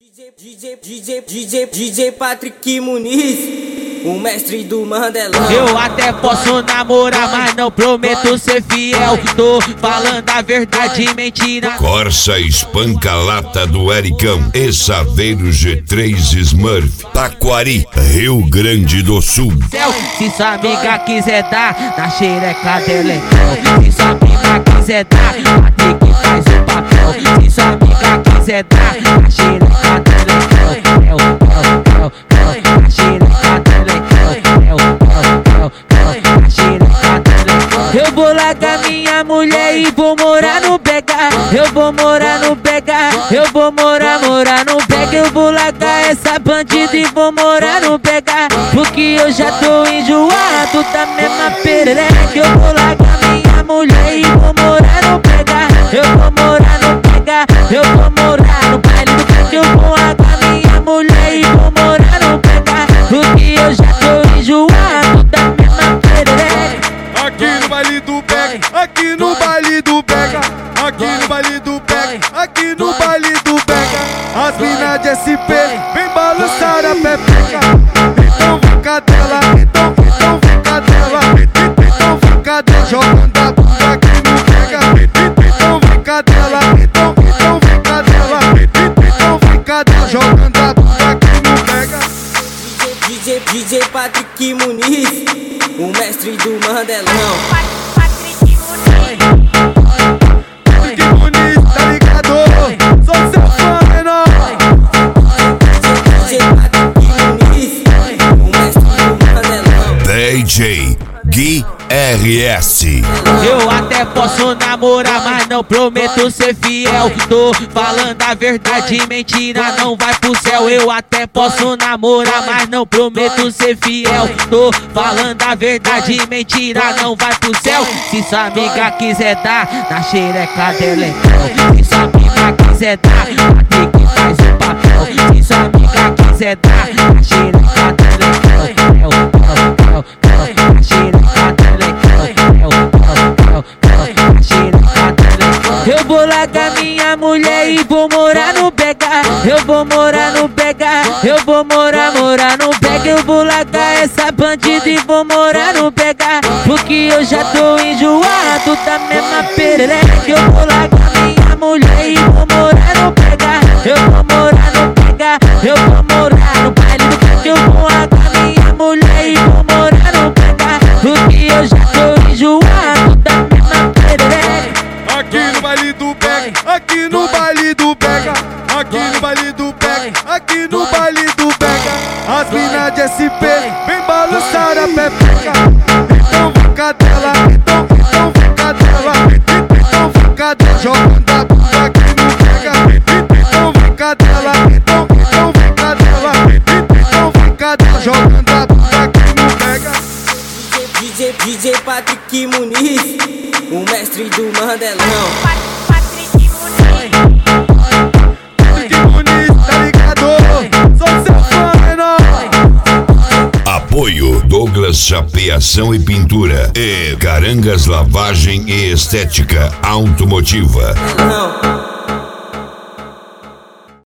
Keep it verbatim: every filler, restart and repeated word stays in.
DJ, DJ, DJ, DJ Patrick Muniz, o mestre do Mandelão. Eu até posso namorar, mas não prometo ser fiel. Tô falando a verdade, mentira. Corsa espanca-lata do Ericão e Saveiro G três Smurf, Taquari, Rio Grande do Sul. Se sua amiga quiser dar, na xereca dela é fel. Se sua amiga quiser dar, Patrick faz o papel. Se sua amiga quiser dar, na xereca dela é fel. Fel, fel, fel, fel. Na xereca dela é fel. Fel, fel, fel, fel. Na xereca dela é fel. Eu vou largar minha mulher e vou morar no Pega. Eu vou morar no Pega. Eu vou morar, morar no Pega. Eu vou largar essa bandida e vou morar no Pega. Porque eu já tô enjoado da mesma perereca. Eu vou largar minha mulher e vou morar no Pega. Eu vou morar no Pega. Eu vou morar no baile do Pega. Eu vou largar minha mulher e vou morar no Pega. Porque eu já tô enjoado da mesma perereca. Aqui no baile do Pega, aqui no baile do Pega, aqui no baile do Pega, aqui no baile do Pega. As minas de S P vem balançar a pepeca. Então fica dela, então, então fica dela, então fica dela, jogando a bunda aqui no Pega. Então fica dela, então, então fica dela, então fica dela, jogando a bunda aqui no Pega. DJ, DJ Patrick Muniz, o mestre do Mandelão. Patrick Muniz, tá ligado? Sou seu fã, menor. D J Patrick Muniz, o mestre do Mandelão. D J Gui R S. Eu até posso namorar, mas não prometo ser fiel. Tô falando a verdade, mentira não vai pro céu. Eu até posso namorar, mas não prometo ser fiel. Tô falando a verdade, mentira não vai pro céu. Se sua amiga quiser dar, na xereca dela é fel. Se sua amiga quiser dar, Patrick faz o papel. Se sua amiga quiser dar, na xereca dela é fel. Fel, fel, fel, fel. Na xereca dela é eu vou largar minha mulher e vou morar no Pega. Eu vou morar no Pega. Eu vou morar, morar no Pega. Eu vou largar essa bandida e vou morar no Pega. Porque eu já tô enjoado da mesma perereca. Eu vou largar minha mulher e vou morar no Pega. Eu vou morar no Pega. Eu vou morar no baile do Pega. Eu vou largar minha mulher e vou morar no Pega. Porque eu já tô enjoado da mesma perereca. Aqui no baile do Pega, aqui no baile do Pega, aqui no baile do Pega, aqui no baile do Pega. As minas de S P vem balançar a pepeca. Então fica dela, então, então fica dela, então fica dela, jogando a bunda aqui no Pega. Então fica dela, então, então fica dela, então fica dela, jogando a bunda aqui no Pega. D J, D J Patrick Muniz, o mestre do Mandelão. Patrick Muniz, tá ligado? Sou seu fã, menor. Apoio Douglas Chapeação e Pintura e Carangas Lavagem e Estética Automotiva. Não.